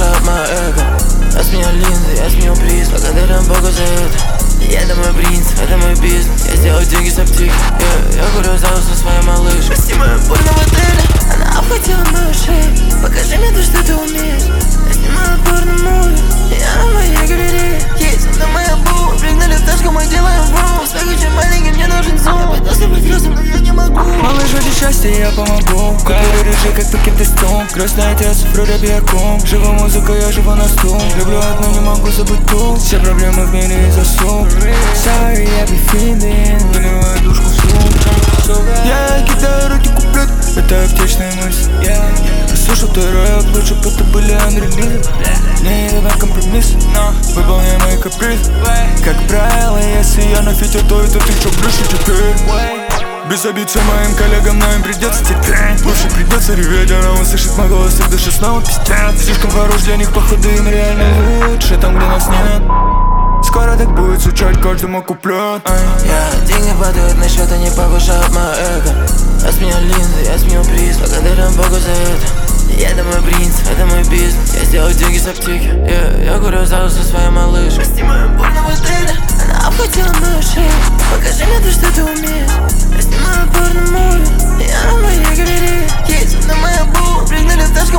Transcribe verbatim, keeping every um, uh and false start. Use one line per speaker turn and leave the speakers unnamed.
повышают мое эго. Я сменил линзы, я сменил приз, благодарен Богу за это. Это мой принц, это мой бизнес, я сделал деньги с аптеки. yeah, Я курю зал со своей малышкой, снимаю больно в отеле. Она обхватила мою шею, покажи мне то, что ты умеешь. Я снимаю порно-муви, я на моей галерее. Есть, это моя бу, пригнали в тачку, мы делаем врум. Свой очень маленький, мне нужен зум. Я пытался быть взрослым, но я не могу.
Малыш, ради счастья я помогу. Куплю рыжий, как пакет из тум. Крестный отец, вроде пьяком. Живу музыка, я живу на стул. Люблю одну, не могу забыть ту. Все проблемы в мире из-за сум. Sorry, I be feeling. Выливаю душку в сум. Я кидаю руки куплет, это аптечная мысль. Слушал твой рэп, лучше бы это были анрелизы. Не давай компромисс, но выполняй мои капризы. Как правило, если я на фите, то это ты что блюши теперь. Без обид всем моим коллегам, но им придется терпеть. Лучше придется реветь, она услышит мой голос, и в душе снова пиздец. Слишком хорош для них, походу им реально лучше там, где нас нет. Скоро так будет звучать каждому куплет.
Я деньги падают на счет, они повышают мое эго. Я сменил линзы, я сменил приз, благодарен Богу за это. Это мой принц, это мой бизнес, я сделал деньги с аптеки. yeah, Я курю зал со своей малышкой, снимаю больно в отеле. Она обхватила мою шею, покажи мне то, что ты умеешь. Я снимаю порно-муви, я на моей галерее. Есть, это моя бу, пригнали в тачку.